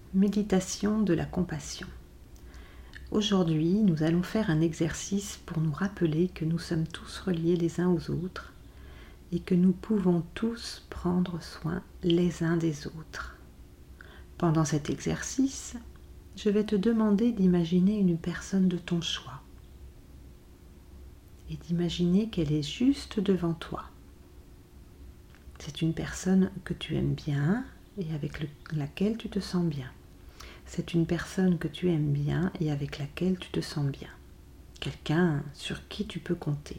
Méditation de la compassion. Aujourd'hui, nous allons faire un exercice pour nous rappeler que nous sommes tous reliés les uns aux autres et que nous pouvons tous prendre soin les uns des autres. Pendant cet exercice, je vais te demander d'imaginer une personne de ton choix et d'imaginer qu'elle est juste devant toi. C'est une personne que tu aimes bien et avec laquelle tu te sens bien. C'est une personne que tu aimes bien et avec laquelle tu te sens bien. Quelqu'un sur qui tu peux compter.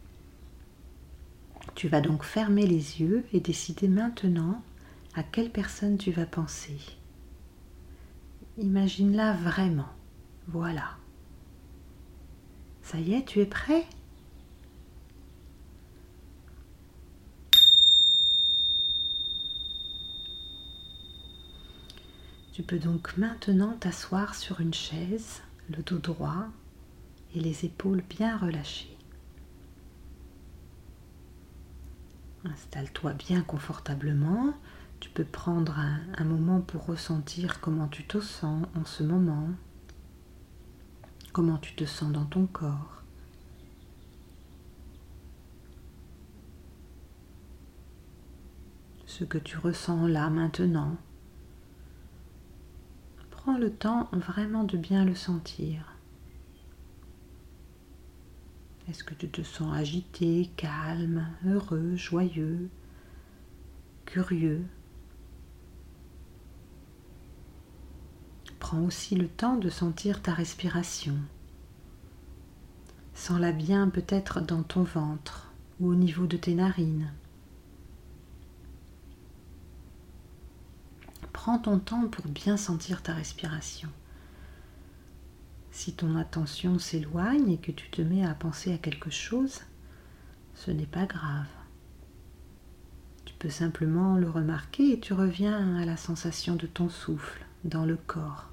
Tu vas donc fermer les yeux et décider maintenant à quelle personne tu vas penser. Imagine-la vraiment. Voilà. Ça y est, tu es prêt ? Tu peux donc maintenant t'asseoir sur une chaise, le dos droit et les épaules bien relâchées. Installe-toi bien confortablement. Tu peux prendre un moment pour ressentir comment tu te sens en ce moment, comment tu te sens dans ton corps. Ce que tu ressens là maintenant. Prends le temps vraiment de bien le sentir. Est-ce que tu te sens agité, calme, heureux, joyeux, curieux ? Prends aussi le temps de sentir ta respiration. Sens-la bien peut-être dans ton ventre ou au niveau de tes narines. Prends ton temps pour bien sentir ta respiration. Si ton attention s'éloigne et que tu te mets à penser à quelque chose, ce n'est pas grave. Tu peux simplement le remarquer et tu reviens à la sensation de ton souffle dans le corps.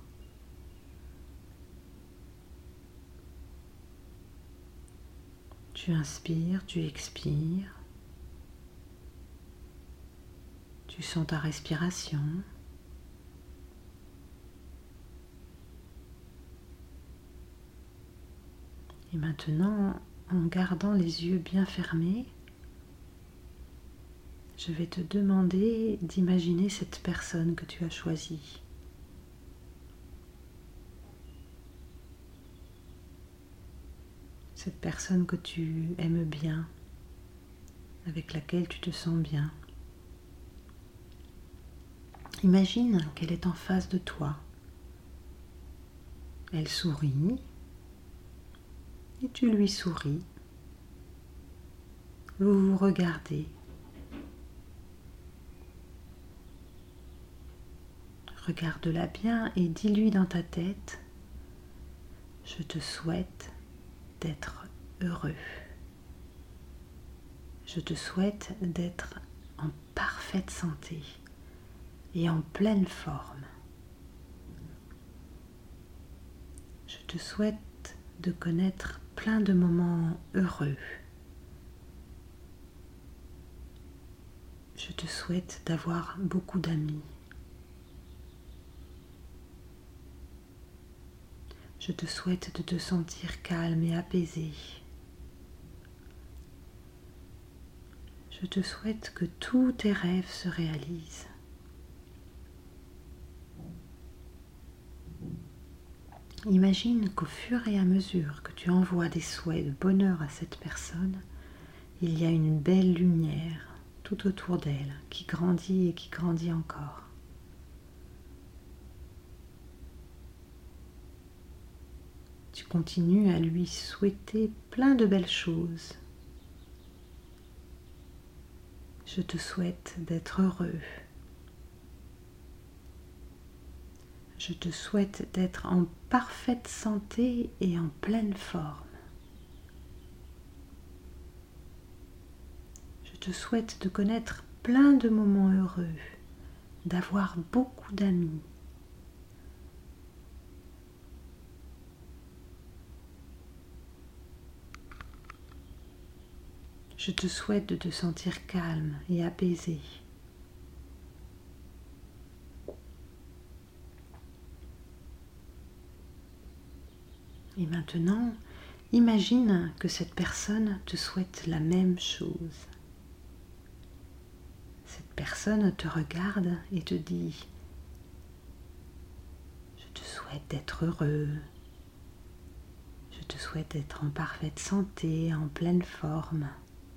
Tu inspires, tu expires. Tu sens ta respiration. Et maintenant, en gardant les yeux bien fermés, je vais te demander d'imaginer cette personne que tu as choisie. Cette personne que tu aimes bien, avec laquelle tu te sens bien. Imagine qu'elle est en face de toi. Elle sourit et tu lui souris. Vous vous regardez. Regarde-la bien et dis-lui dans ta tête « Je te souhaite d'être heureux. Je te souhaite d'être en parfaite santé et en pleine forme. Je te souhaite de connaître plein de moments heureux. Je te souhaite d'avoir beaucoup d'amis. Je te souhaite de te sentir calme et apaisé. Je te souhaite que tous tes rêves se réalisent. Imagine qu'au fur et à mesure que tu envoies des souhaits de bonheur à cette personne, il y a une belle lumière tout autour d'elle qui grandit et qui grandit encore. Tu continues à lui souhaiter plein de belles choses. Je te souhaite d'être heureux. Je te souhaite d'être en parfaite santé et en pleine forme. Je te souhaite de connaître plein de moments heureux, d'avoir beaucoup d'amis. Je te souhaite de te sentir calme et apaisé. Et maintenant, imagine que cette personne te souhaite la même chose. Cette personne te regarde et te dit « Je te souhaite d'être heureux, je te souhaite d'être en parfaite santé, en pleine forme.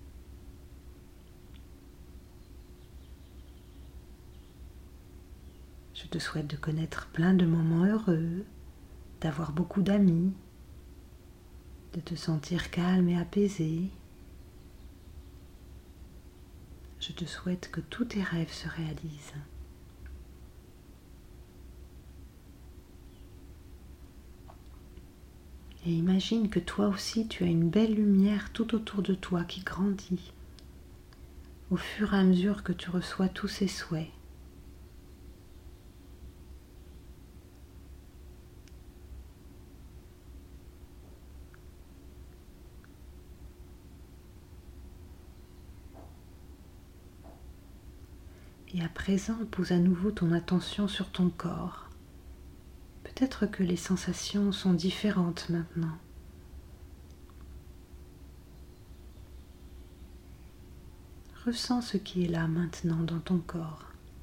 Je te souhaite de connaître plein de moments heureux, d'avoir beaucoup d'amis, de te sentir calme et apaisé. Je te souhaite que tous tes rêves se réalisent. » Et imagine que toi aussi tu as une belle lumière tout autour de toi qui grandit au fur et à mesure que tu reçois tous ces souhaits. Et à présent, pose à nouveau ton attention sur ton corps. Peut-être que les sensations sont différentes maintenant. Ressens ce qui est là maintenant dans ton corps.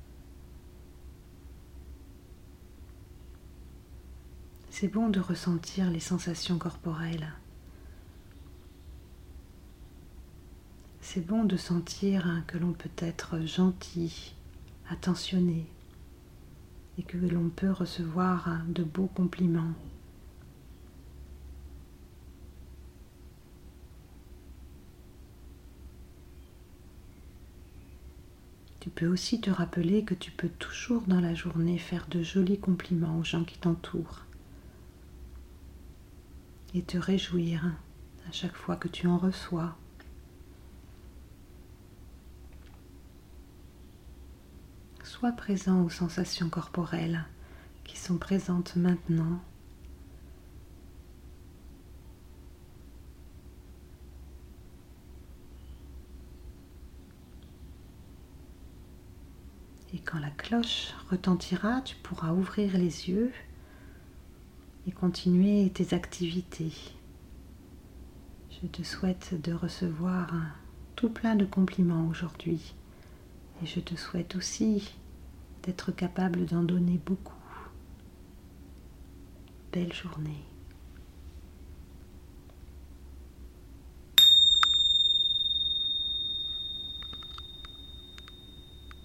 C'est bon de ressentir les sensations corporelles. C'est bon de sentir que l'on peut être gentil, attentionné et que l'on peut recevoir de beaux compliments. Tu peux aussi te rappeler que tu peux toujours dans la journée faire de jolis compliments aux gens qui t'entourent et te réjouir à chaque fois que tu en reçois. Sois présent aux sensations corporelles qui sont présentes maintenant. Et quand la cloche retentira, tu pourras ouvrir les yeux et continuer tes activités. Je te souhaite de recevoir tout plein de compliments aujourd'hui. Et je te souhaite aussi d'être capable d'en donner beaucoup. Belle journée.